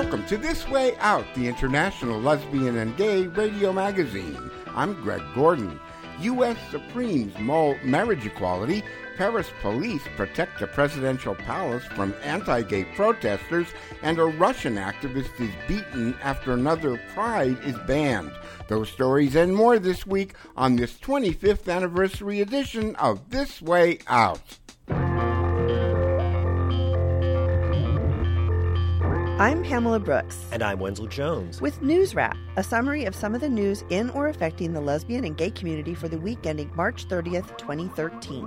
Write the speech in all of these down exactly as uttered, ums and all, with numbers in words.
Welcome to This Way Out, the international lesbian and gay radio magazine. I'm Greg Gordon. U S Supremes mull marriage equality. Paris police protect the presidential palace from anti-gay protesters, and a Russian activist is beaten after another pride is banned. Those stories and more this week on this twenty-fifth anniversary edition of This Way Out. I'm Pamela Brooks. And I'm Wenzel Jones. With News Wrap, a summary of some of the news in or affecting the lesbian and gay community for the week ending March thirtieth, twenty thirteen.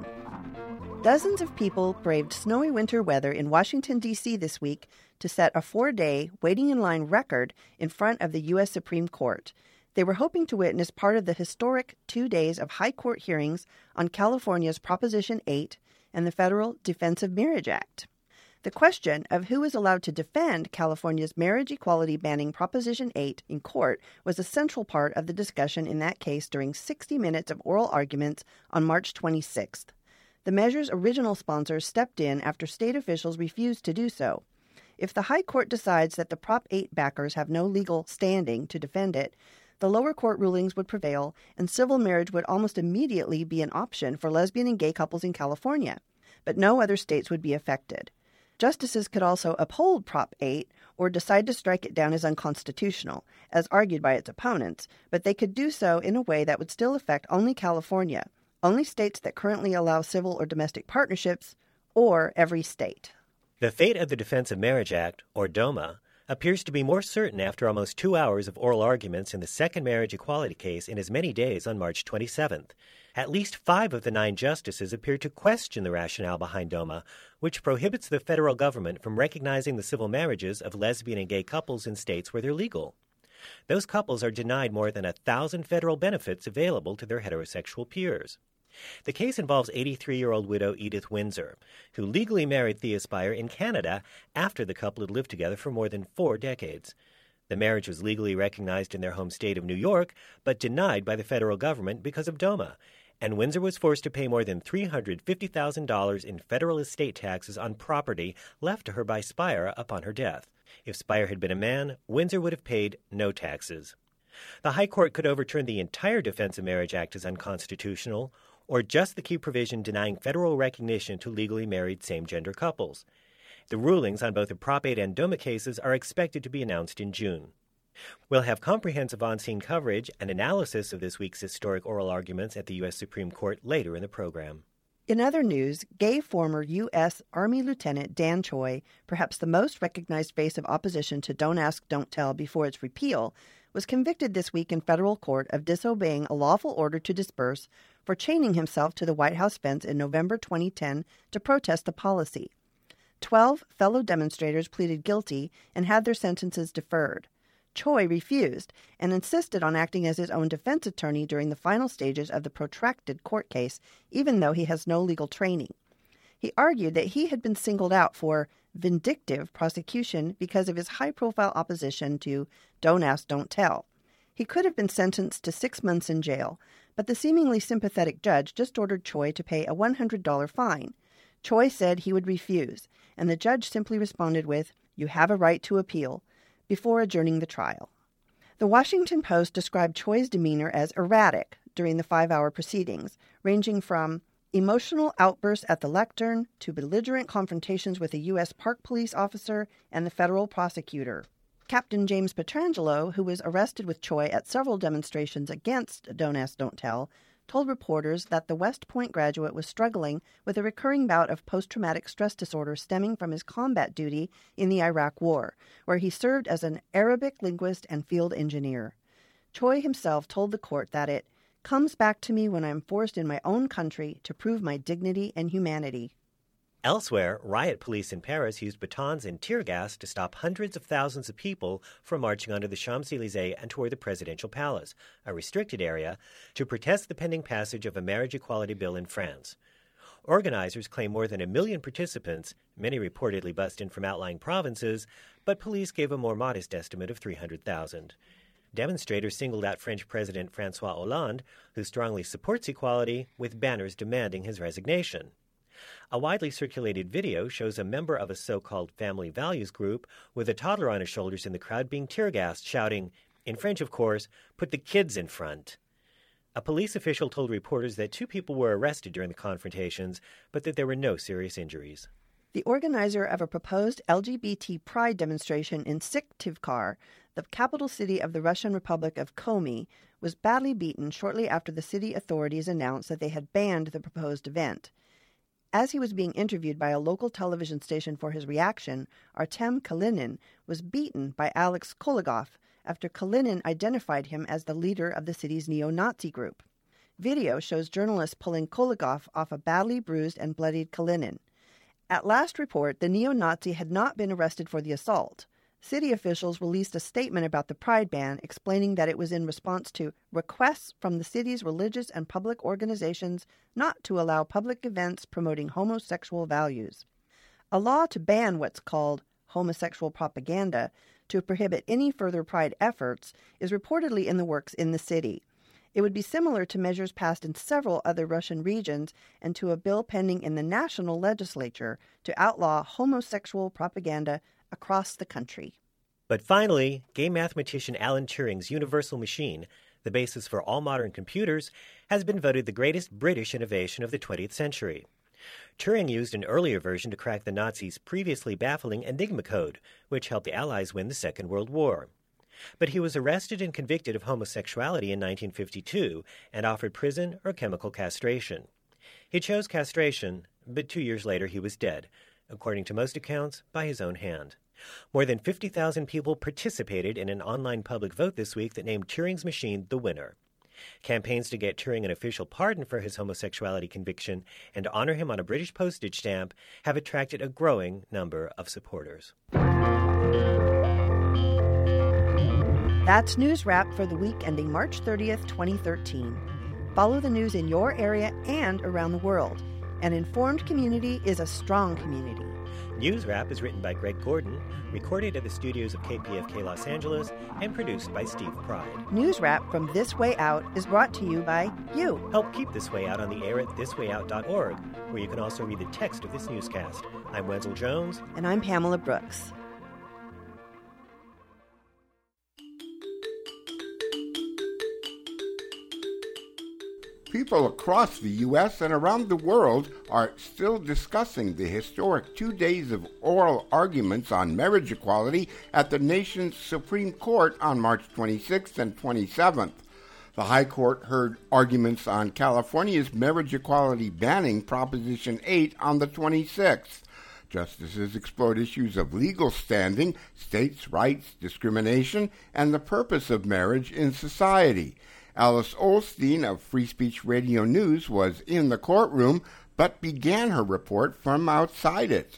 Dozens of people braved snowy winter weather in Washington, D C this week to set a four-day waiting-in-line record in front of the U S Supreme Court. They were hoping to witness part of the historic two days of high court hearings on California's Proposition eight and the Federal Defense of Marriage Act. The question of who is allowed to defend California's marriage equality banning Proposition eight in court was a central part of the discussion in that case during sixty minutes of oral arguments on March twenty-sixth. The measure's original sponsors stepped in after state officials refused to do so. If the High Court decides that the Prop eight backers have no legal standing to defend it, the lower court rulings would prevail and civil marriage would almost immediately be an option for lesbian and gay couples in California. But no other states would be affected. Justices could also uphold Prop eight or decide to strike it down as unconstitutional, as argued by its opponents, but they could do so in a way that would still affect only California, only states that currently allow civil or domestic partnerships, or every state. The fate of the Defense of Marriage Act, or DOMA, appears to be more certain after almost two hours of oral arguments in the second marriage equality case in as many days on March twenty-seventh. At least five of the nine justices appeared to question the rationale behind DOMA, which prohibits the federal government from recognizing the civil marriages of lesbian and gay couples in states where they're legal. Those couples are denied more than a thousand federal benefits available to their heterosexual peers. The case involves eighty-three-year-old widow Edith Windsor, who legally married Thea Spire in Canada after the couple had lived together for more than four decades. The marriage was legally recognized in their home state of New York, but denied by the federal government because of DOMA, and Windsor was forced to pay more than three hundred fifty thousand dollars in federal estate taxes on property left to her by Spire upon her death. If Spire had been a man, Windsor would have paid no taxes. The High Court could overturn the entire Defense of Marriage Act as unconstitutional, or just the key provision denying federal recognition to legally married same-gender couples. The rulings on both the Prop eight and DOMA cases are expected to be announced in June. We'll have comprehensive on-scene coverage and analysis of this week's historic oral arguments at the U S Supreme Court later in the program. In other news, gay former U S Army Lieutenant Dan Choi, perhaps the most recognized face of opposition to Don't Ask, Don't Tell before its repeal, was convicted this week in federal court of disobeying a lawful order to disperse for chaining himself to the White House fence in November twenty ten to protest the policy. Twelve fellow demonstrators pleaded guilty and had their sentences deferred. Choi refused and insisted on acting as his own defense attorney during the final stages of the protracted court case, even though he has no legal training. He argued that he had been singled out for vindictive prosecution because of his high-profile opposition to Don't Ask, Don't Tell. He could have been sentenced to six months in jail, but the seemingly sympathetic judge just ordered Choi to pay a one hundred dollars fine. Choi said he would refuse, and the judge simply responded with, "You have a right to appeal," before adjourning the trial. The Washington Post described Choi's demeanor as erratic during the five-hour proceedings, ranging from emotional outbursts at the lectern to belligerent confrontations with a U S Park Police officer and the federal prosecutor. Captain James Petrangelo, who was arrested with Choi at several demonstrations against Don't Ask, Don't Tell, told reporters that the West Point graduate was struggling with a recurring bout of post-traumatic stress disorder stemming from his combat duty in the Iraq War, where he served as an Arabic linguist and field engineer. Choi himself told the court that it comes back to me when I am forced in my own country to prove my dignity and humanity. Elsewhere, riot police in Paris used batons and tear gas to stop hundreds of thousands of people from marching onto the Champs-Élysées and toward the presidential palace, a restricted area, to protest the pending passage of a marriage equality bill in France. Organizers claim more than a million participants, many reportedly bussed in from outlying provinces, but police gave a more modest estimate of three hundred thousand. Demonstrators singled out French President François Hollande, who strongly supports equality, with banners demanding his resignation. A widely circulated video shows a member of a so-called family values group with a toddler on his shoulders in the crowd being tear-gassed, shouting, in French of course, "Put the kids in front." A police official told reporters that two people were arrested during the confrontations, but that there were no serious injuries. The organizer of a proposed L G B T pride demonstration in Syktyvkar, the capital city of the Russian Republic of Komi, was badly beaten shortly after the city authorities announced that they had banned the proposed event. As he was being interviewed by a local television station for his reaction, Artem Kalinin was beaten by Alex Kologov after Kalinin identified him as the leader of the city's neo-Nazi group. Video shows journalists pulling Kologov off a badly bruised and bloodied Kalinin. At last report, the neo-Nazi had not been arrested for the assault. City officials released a statement about the pride ban, explaining that it was in response to requests from the city's religious and public organizations not to allow public events promoting homosexual values. A law to ban what's called homosexual propaganda, to prohibit any further pride efforts, is reportedly in the works in the city. It would be similar to measures passed in several other Russian regions and to a bill pending in the national legislature to outlaw homosexual propaganda across the country. But finally, game mathematician Alan Turing's universal machine, the basis for all modern computers, has been voted the greatest British innovation of the twentieth century. Turing used an earlier version to crack the Nazis' previously baffling Enigma code, which helped the Allies win the Second World War. But he was arrested and convicted of homosexuality in nineteen fifty-two and offered prison or chemical castration. He chose castration, but two years later he was dead, according to most accounts, by his own hand. More than fifty thousand people participated in an online public vote this week that named Turing's machine the winner. Campaigns to get Turing an official pardon for his homosexuality conviction and to honor him on a British postage stamp have attracted a growing number of supporters. That's News Wrap for the week ending March thirtieth, twenty thirteen. Follow the news in your area and around the world. An informed community is a strong community. News Wrap is written by Greg Gordon, recorded at the studios of K P F K Los Angeles, and produced by Steve Pride. News Wrap from This Way Out is brought to you by you. Help keep This Way Out on the air at this way out dot org, where you can also read the text of this newscast. I'm Wenzel Jones. And I'm Pamela Brooks. People across the U S and around the world are still discussing the historic two days of oral arguments on marriage equality at the nation's Supreme Court on March twenty-sixth and twenty-seventh. The High Court heard arguments on California's marriage equality banning Proposition eight on the twenty-sixth. Justices explored issues of legal standing, states' rights, discrimination, and the purpose of marriage in society. Alice Ollstein of Free Speech Radio News was in the courtroom, but began her report from outside it.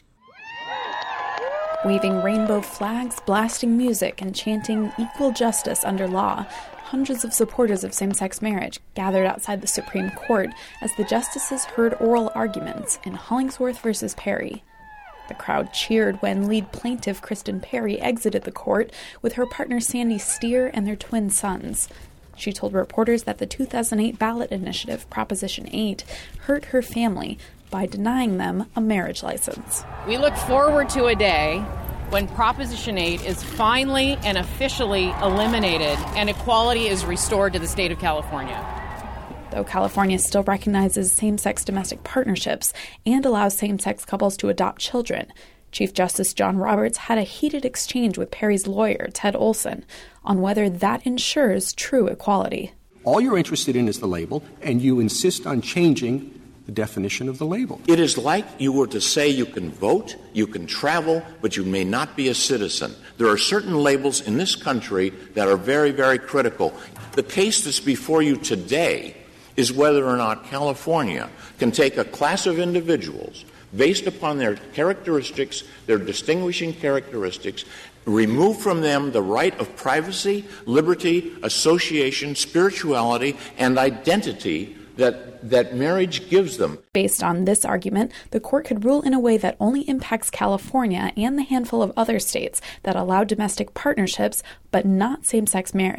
Waving rainbow flags, blasting music, and chanting equal justice under law, hundreds of supporters of same-sex marriage gathered outside the Supreme Court as the justices heard oral arguments in Hollingsworth versus Perry. The crowd cheered when lead plaintiff Kristen Perry exited the court with her partner Sandy Steer and their twin sons. She told reporters that the two thousand eight ballot initiative, Proposition eight, hurt her family by denying them a marriage license. We look forward to a day when Proposition eight is finally and officially eliminated and equality is restored to the state of California. Though California still recognizes same-sex domestic partnerships and allows same-sex couples to adopt children, Chief Justice John Roberts had a heated exchange with Perry's lawyer, Ted Olson, on whether that ensures true equality. All you're interested in is the label, and you insist on changing the definition of the label. It is like you were to say you can vote, you can travel, but you may not be a citizen. There are certain labels in this country that are very, very critical. The case that's before you today is whether or not California can take a class of individuals based upon their characteristics, their distinguishing characteristics, remove from them the right of privacy, liberty, association, spirituality, and identity that, that marriage gives them. Based on this argument, the court could rule in a way that only impacts California and the handful of other states that allow domestic partnerships but not same-sex marriage.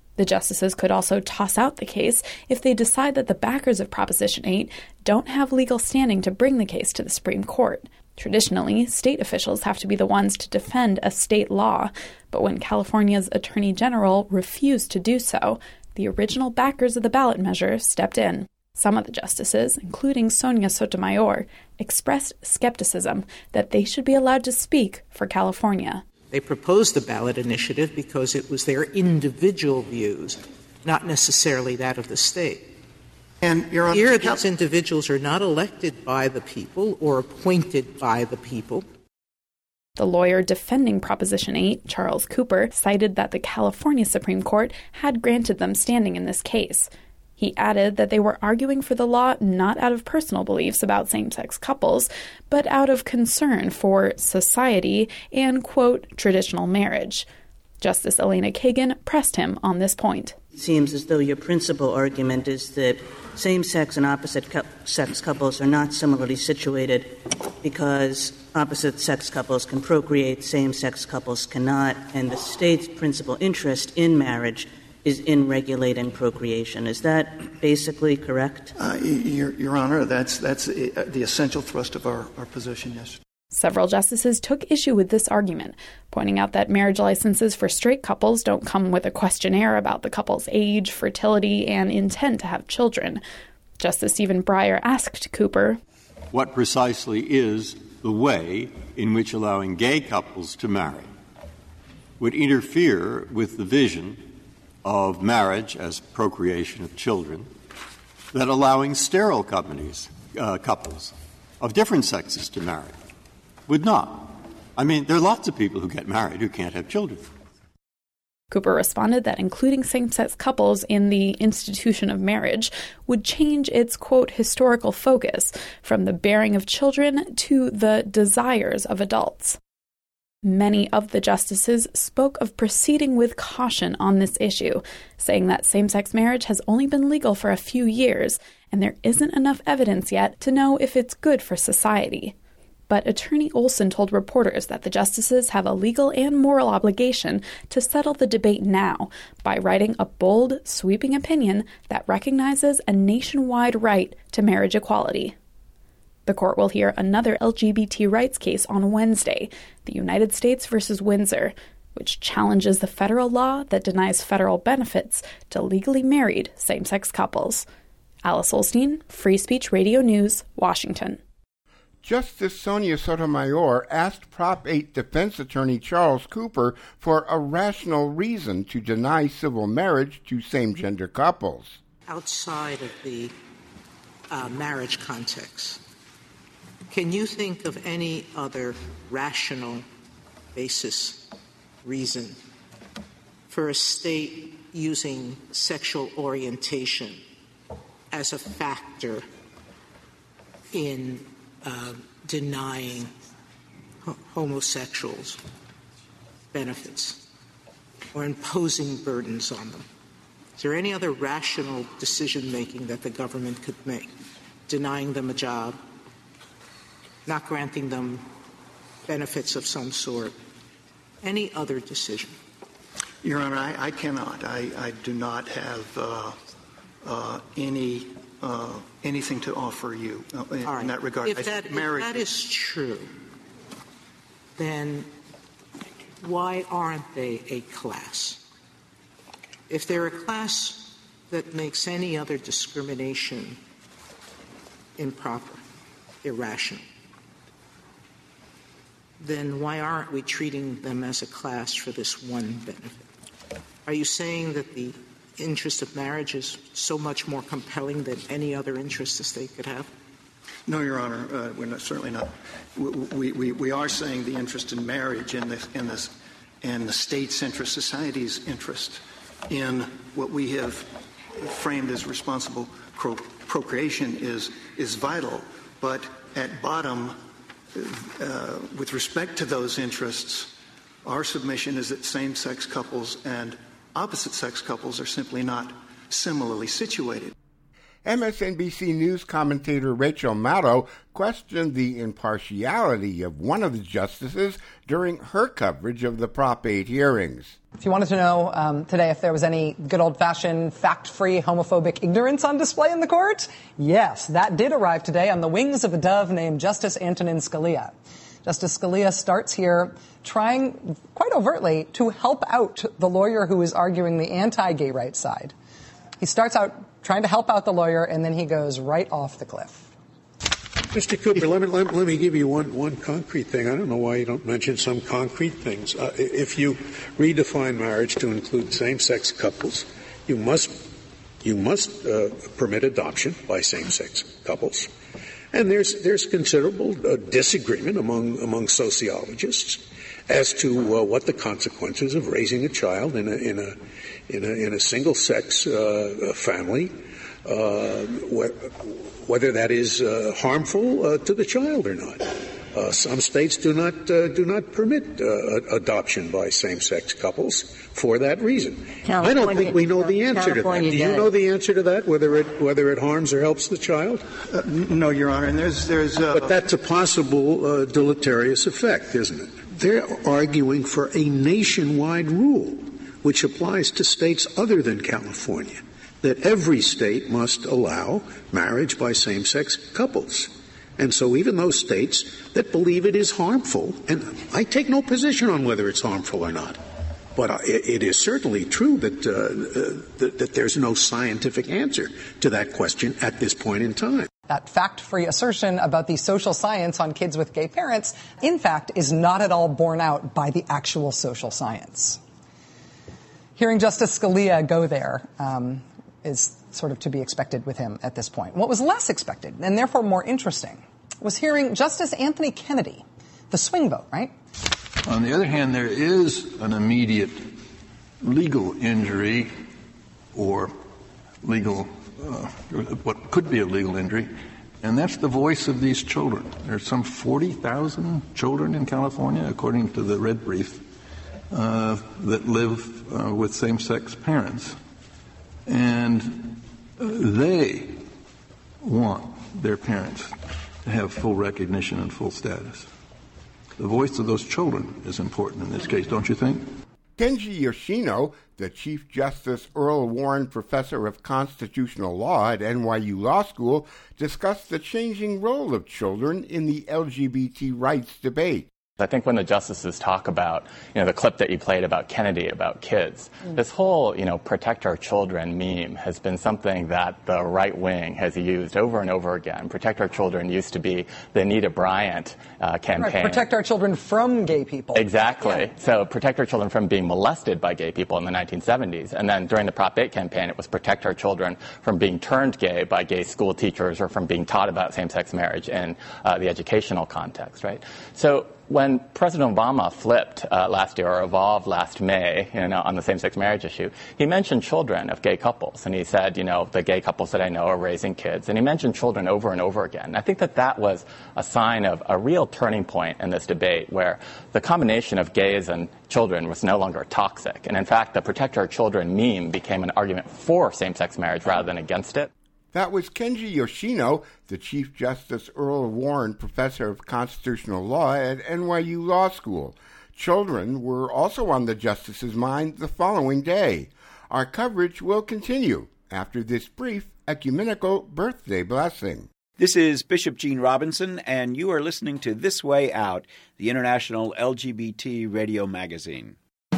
The justices could also toss out the case if they decide that the backers of Proposition eight don't have legal standing to bring the case to the Supreme Court. Traditionally, state officials have to be the ones to defend a state law, but when California's Attorney General refused to do so, the original backers of the ballot measure stepped in. Some of the justices, including Sonia Sotomayor, expressed skepticism that they should be allowed to speak for California. They proposed the ballot initiative because it was their individual views, not necessarily that of the state. And Your Honor, here, those individuals are not elected by the people or appointed by the people. The lawyer defending Proposition eight, Charles Cooper, cited that the California Supreme Court had granted them standing in this case. He added that they were arguing for the law not out of personal beliefs about same-sex couples, but out of concern for society and, quote, traditional marriage. Justice Elena Kagan pressed him on this point. It seems as though your principal argument is that same-sex and opposite-sex couples are not similarly situated because opposite-sex couples can procreate, same-sex couples cannot, and the state's principal interest in marriage is in regulating procreation. Is that basically correct? Uh, your, Your Honor, that's that's the essential thrust of our, our position, yes. Several justices took issue with this argument, pointing out that marriage licenses for straight couples don't come with a questionnaire about the couple's age, fertility, and intent to have children. Justice Stephen Breyer asked Cooper, what precisely is the way in which allowing gay couples to marry would interfere with the vision of marriage as procreation of children that allowing sterile companies, uh, couples of different sexes to marry would not. I mean, there are lots of people who get married who can't have children. Cooper responded that including same-sex couples in the institution of marriage would change its, quote, historical focus from the bearing of children to the desires of adults. Many of the justices spoke of proceeding with caution on this issue, saying that same-sex marriage has only been legal for a few years, and there isn't enough evidence yet to know if it's good for society. But Attorney Olson told reporters that the justices have a legal and moral obligation to settle the debate now by writing a bold, sweeping opinion that recognizes a nationwide right to marriage equality. The court will hear another L G B T rights case on Wednesday, the United States versus Windsor, which challenges the federal law that denies federal benefits to legally married same-sex couples. Alice Ollstein, Free Speech Radio News, Washington. Justice Sonia Sotomayor asked Prop eight defense attorney Charles Cooper for a rational reason to deny civil marriage to same-gender couples. Outside of the uh, marriage context, can you think of any other rational basis, reason, for a state using sexual orientation as a factor in Uh, denying ho- homosexuals benefits or imposing burdens on them? Is there any other rational decision-making that the government could make? Denying them a job, not granting them benefits of some sort, any other decision? Your Honor, I, I cannot. I, I do not have uh, uh, any Uh, anything to offer you uh, in, right. in that regard. If that, if that is true, then why aren't they a class? If they're a class that makes any other discrimination improper, irrational, then why aren't we treating them as a class for this one benefit? Are you saying that the interest of marriage is so much more compelling than any other interest the state could have? No, Your Honor, uh, we're not, certainly not. We, we, we are saying the interest in marriage and the, in this, and the state's interest, society's interest in what we have framed as responsible pro- procreation is, is vital. But at bottom, uh, with respect to those interests, our submission is that same-sex couples and opposite-sex couples are simply not similarly situated. M S N B C News commentator Rachel Maddow questioned the impartiality of one of the justices during her coverage of the Prop eight hearings. If you wanted to know um, today if there was any good old-fashioned, fact-free, homophobic ignorance on display in the court, yes, that did arrive today on the wings of a dove named Justice Antonin Scalia. Justice Scalia starts here trying, quite overtly, to help out the lawyer who is arguing the anti-gay rights side. He starts out trying to help out the lawyer, and then he goes right off the cliff. Mister Cooper, let me, let, let me give you one, one concrete thing. I don't know why you don't mention some concrete things. Uh, if you redefine marriage to include same-sex couples, you must, you must uh, permit adoption by same-sex couples. And there's, there's considerable uh, disagreement among, among sociologists as to uh, what the consequences of raising a child in a, in a, in a, in a single-sex uh, family, uh, wh- whether that is uh, harmful uh, to the child or not. Uh, some states do not uh, do not permit uh, adoption by same-sex couples for that reason. California, I don't think we know the answer California to that. Do you know the answer to that? Whether it whether it harms or helps the child? Uh, no, Your Honor. And there's there's. Uh, but that's a possible uh, deleterious effect, isn't it? They're arguing for a nationwide rule, which applies to states other than California, that every state must allow marriage by same-sex couples. And so even those states that believe it is harmful, and I take no position on whether it's harmful or not, but it, it is certainly true that, uh, uh, that, that there's no scientific answer to that question at this point in time. That fact-free assertion about the social science on kids with gay parents, in fact, is not at all borne out by the actual social science. Hearing Justice Scalia go there um, is sort of to be expected with him at this point. What was less expected, and therefore more interesting, was hearing Justice Anthony Kennedy, the swing vote, right? On the other hand, there is an immediate legal injury or legal, uh, what could be a legal injury, and that's the voice of these children. There's some forty thousand children in California, according to the Red Brief, uh, that live uh, with same-sex parents. And uh, they want their parents to have full recognition and full status. The voice of those children is important in this case, don't you think? Kenji Yoshino, the Chief Justice Earl Warren Professor of Constitutional Law at N Y U Law School, discussed the changing role of children in the L G B T rights debate. I think when the justices talk about, you know, the clip that you played about Kennedy, about kids, mm. this whole, you know, protect our children meme has been something that the right wing has used over and over again. Protect our children used to be the Anita Bryant uh, campaign. Right, protect our children from gay people. Exactly. Yeah. So protect our children from being molested by gay people in the nineteen seventies. And then during the Prop eight campaign, it was protect our children from being turned gay by gay school teachers or from being taught about same-sex marriage in uh, the educational context, right? So when President Obama flipped uh, last year, or evolved last May, you know, on the same-sex marriage issue, he mentioned children of gay couples. And he said, you know, the gay couples that I know are raising kids. And he mentioned children over and over again. And I think that that was a sign of a real turning point in this debate, where the combination of gays and children was no longer toxic. And in fact, the protect our children meme became an argument for same-sex marriage rather than against it. That was Kenji Yoshino, the Chief Justice Earl Warren Professor of Constitutional Law at N Y U Law School. Children were also on the justice's mind the following day. Our coverage will continue after this brief ecumenical birthday blessing. This is Bishop Gene Robinson, and you are listening to This Way Out, the international L G B T radio magazine.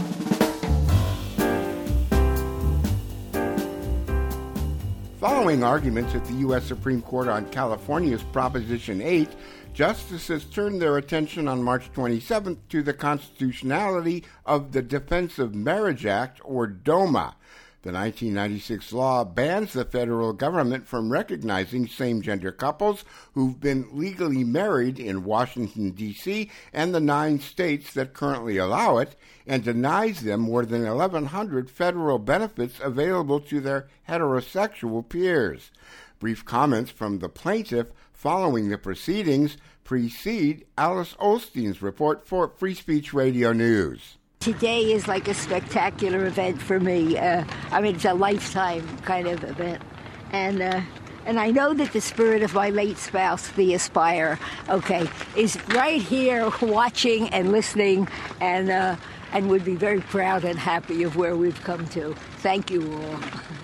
Following arguments at the U S Supreme Court on California's Proposition eight, justices turned their attention on March twenty-seventh to the constitutionality of the Defense of Marriage Act, or DOMA. The nineteen ninety-six law bans the federal government from recognizing same-gender couples who've been legally married in Washington, D C and the nine states that currently allow it, and denies them more than eleven hundred federal benefits available to their heterosexual peers. Brief comments from the plaintiff following the proceedings precede Alice Osteen's report for Free Speech Radio News. Today is like a spectacular event for me. Uh, I mean, it's a lifetime kind of event. And uh, And I know that the spirit of my late spouse, the Aspire, okay, is right here watching and listening and uh, and would be very proud and happy of where we've come to. Thank you all.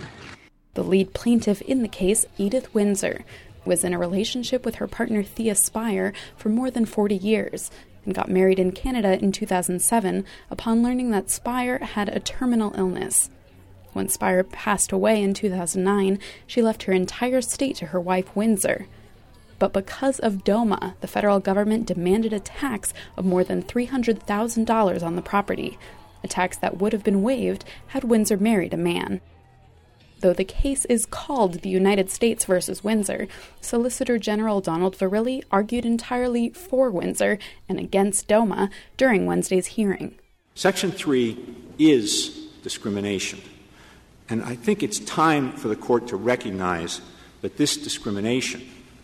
The lead plaintiff in the case, Edith Windsor, was in a relationship with her partner Thea Spire for more than forty years and got married in Canada in two thousand seven upon learning that Spire had a terminal illness. When Spire passed away in two thousand nine, she left her entire estate to her wife Windsor. But because of DOMA, the federal government demanded a tax of more than three hundred thousand dollars on the property, a tax that would have been waived had Windsor married a man. Though the case is called the United States versus Windsor, Solicitor General Donald Verrilli argued entirely for Windsor and against DOMA during Wednesday's hearing. Section three is discrimination. And I think it's time for the Court to recognize that this discrimination,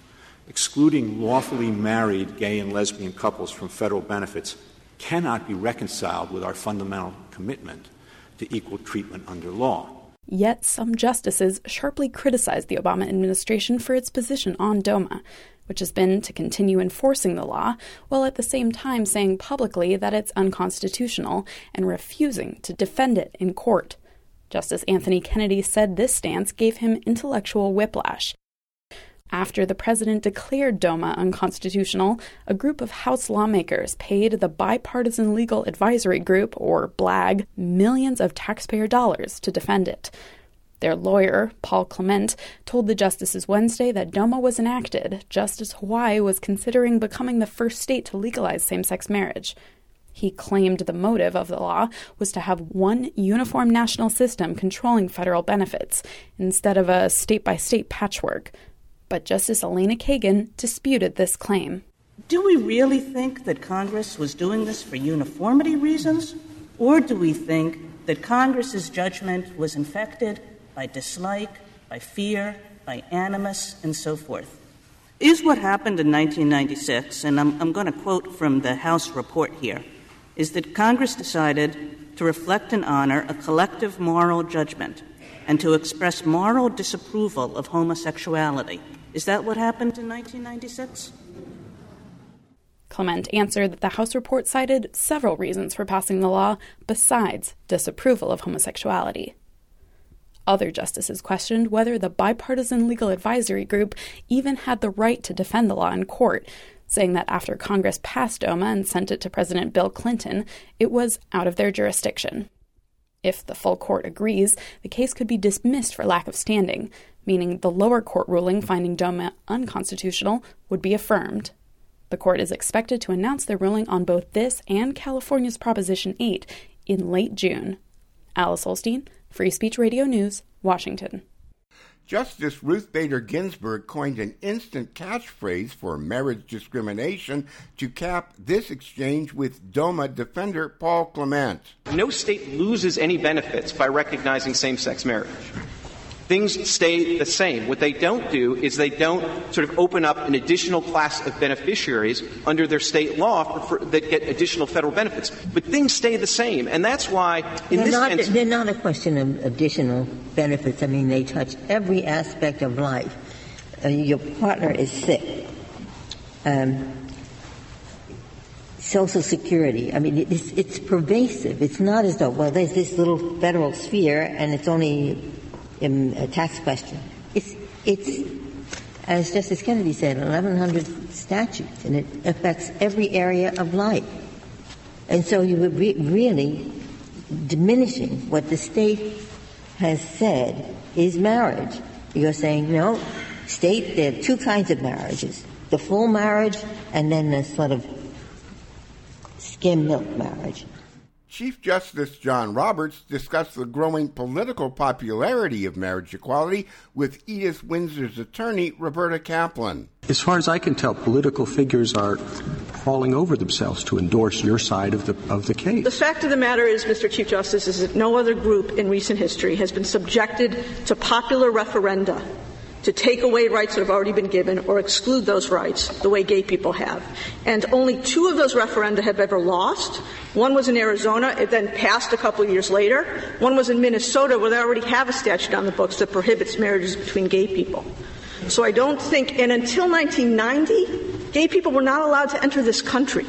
excluding lawfully married gay and lesbian couples from federal benefits, cannot be reconciled with our fundamental commitment to equal treatment under law. Yet some justices sharply criticized the Obama administration for its position on DOMA, which has been to continue enforcing the law, while at the same time saying publicly that it's unconstitutional and refusing to defend it in court. Justice Anthony Kennedy said this stance gave him intellectual whiplash. After the president declared DOMA unconstitutional, a group of House lawmakers paid the Bipartisan Legal Advisory Group, or BLAG, millions of taxpayer dollars to defend it. Their lawyer, Paul Clement, told the justices Wednesday that DOMA was enacted just as Hawaii was considering becoming the first state to legalize same-sex marriage. He claimed the motive of the law was to have one uniform national system controlling federal benefits, instead of a state-by-state patchwork. But Justice Elena Kagan disputed this claim. Do we really think that Congress was doing this for uniformity reasons? Or do we think that Congress's judgment was infected by dislike, by fear, by animus, and so forth? Is what happened in nineteen ninety-six, and I'm, I'm going to quote from the House report here, is that Congress decided to reflect and honor a collective moral judgment and to express moral disapproval of homosexuality. Is that what happened in nineteen ninety-six? Clement answered that the House report cited several reasons for passing the law besides disapproval of homosexuality. Other justices questioned whether the Bipartisan Legal Advisory Group even had the right to defend the law in court, saying that after Congress passed DOMA and sent it to President Bill Clinton, it was out of their jurisdiction. If the full court agrees, the case could be dismissed for lack of standing, meaning the lower court ruling finding DOMA unconstitutional would be affirmed. The court is expected to announce their ruling on both this and California's Proposition eight in late June. Alice Olstein, Free Speech Radio News, Washington. Justice Ruth Bader Ginsburg coined an instant catchphrase for marriage discrimination to cap this exchange with DOMA defender Paul Clement. No state loses any benefits by recognizing same-sex marriage. Things stay the same. What they don't do is they don't sort of open up an additional class of beneficiaries under their state law for, for, that get additional federal benefits. But things stay the same. And that's why in they're this not, sense... They're not a question of additional benefits. I mean, they touch every aspect of life. Uh, your partner is sick. Um, Social Security. I mean, it's, it's pervasive. It's not as though, well, there's this little federal sphere and it's only in a tax question. It's, it's, as Justice Kennedy said, eleven hundred statutes, and it affects every area of life. And so you would be really diminishing what the state has said is marriage. You're saying, no, state, there are two kinds of marriages, the full marriage and then the sort of skim milk marriage. Chief Justice John Roberts discussed the growing political popularity of marriage equality with Edith Windsor's attorney, Roberta Kaplan. As far as I can tell, political figures are falling over themselves to endorse your side of the of the case. The fact of the matter is, Mister Chief Justice, is that no other group in recent history has been subjected to popular referenda to take away rights that have already been given or exclude those rights the way gay people have. And only two of those referenda have ever lost. One was in Arizona. It then passed a couple of years later. One was in Minnesota, where they already have a statute on the books that prohibits marriages between gay people. So I don't think, and until nineteen ninety, gay people were not allowed to enter this country.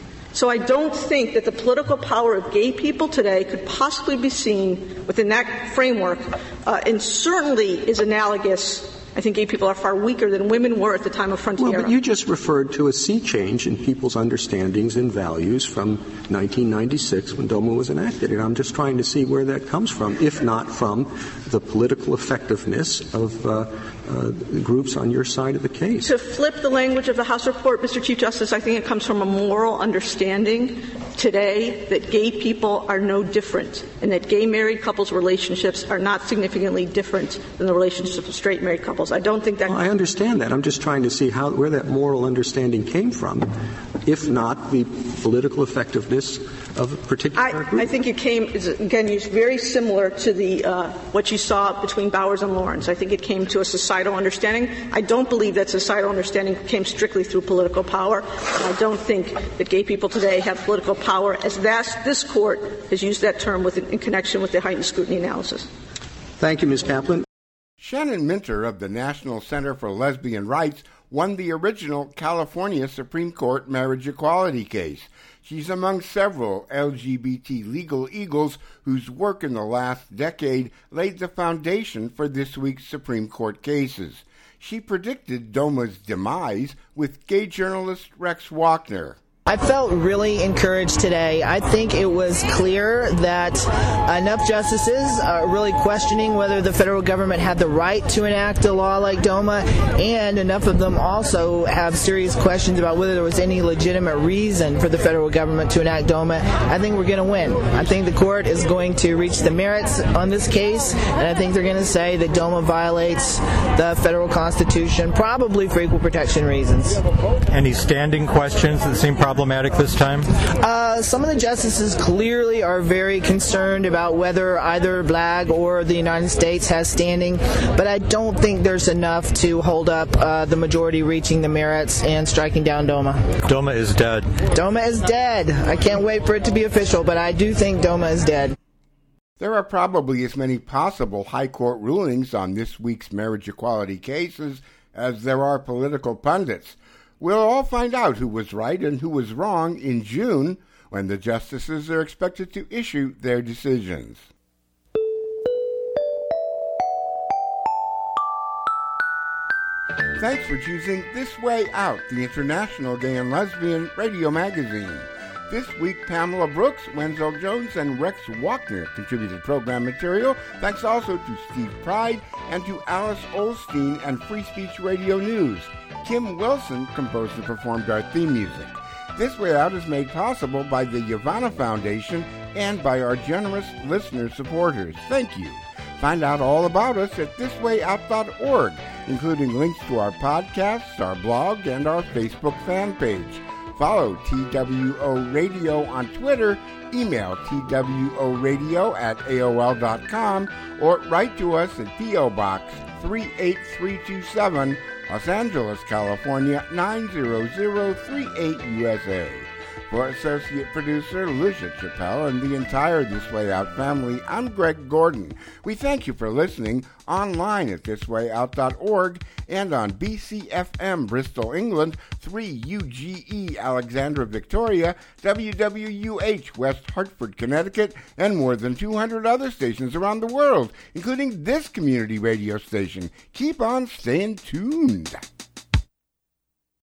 So I don't think that the political power of gay people today could possibly be seen within that framework, uh, and certainly is analogous. I think gay people are far weaker than women were at the time of Frontiera. Well, but you just referred to a sea change in people's understandings and values from nineteen ninety-six when DOMA was enacted, and I'm just trying to see where that comes from, if not from the political effectiveness of uh, uh, groups on your side of the case. To flip the language of the House report, Mister Chief Justice, I think it comes from a moral understanding today that gay people are no different and that gay married couples' relationships are not significantly different than the relationships of straight married couples. I don't think that... Well, I understand that. I'm just trying to see how where that moral understanding came from, if not the political effectiveness of a particular I, group. I think it came, again, it's very similar to the uh, what you saw between Bowers and Lawrence. I think it came to a societal understanding. I don't believe that societal understanding came strictly through political power. I don't think that gay people today have political power, as that, this Court has used that term with, in connection with the heightened scrutiny analysis. Thank you, Miz Kaplan. Shannon Minter of the National Center for Lesbian Rights won the original California Supreme Court marriage equality case. She's among several L G B T legal eagles whose work in the last decade laid the foundation for this week's Supreme Court cases. She predicted DOMA's demise with gay journalist Rex Wachner. I felt really encouraged today. I think it was clear that enough justices are really questioning whether the federal government had the right to enact a law like DOMA, and enough of them also have serious questions about whether there was any legitimate reason for the federal government to enact DOMA. I think we're going to win. I think the court is going to reach the merits on this case, and I think they're going to say that DOMA violates the federal Constitution, probably for equal protection reasons. Any standing questions that seem problematic this time? Uh, some of the justices clearly are very concerned about whether either B L A G or the United States has standing, but I don't think there's enough to hold up uh, the majority reaching the merits and striking down DOMA. DOMA is dead. DOMA is dead. I can't wait for it to be official, but I do think DOMA is dead. There are probably as many possible high court rulings on this week's marriage equality cases as there are political pundits. We'll all find out who was right and who was wrong in June, when the justices are expected to issue their decisions. Thanks for choosing This Way Out, the International Gay and Lesbian radio magazine. This week, Pamela Brooks, Wenzel Jones, and Rex Wachner contributed program material. Thanks also to Steve Pride and to Alice Olstein and Free Speech Radio News. Kim Wilson composed and performed our theme music. This Way Out is made possible by the Yavana Foundation and by our generous listener supporters. Thank you. Find out all about us at this way out dot org, including links to our podcasts, our blog, and our Facebook fan page. Follow T W O Radio on Twitter, email T W O radio at A O L dot com, or write to us at P O Box three eight three two seven, Los Angeles, California nine zero zero three eight, U S A. For associate producer Lucia Chappelle and the entire This Way Out family, I'm Greg Gordon. We thank you for listening online at this way out dot org and on B C F M Bristol, England, three U G E Alexandra, Victoria, W W U H West Hartford, Connecticut, and more than two hundred other stations around the world, including this community radio station. Keep on staying tuned.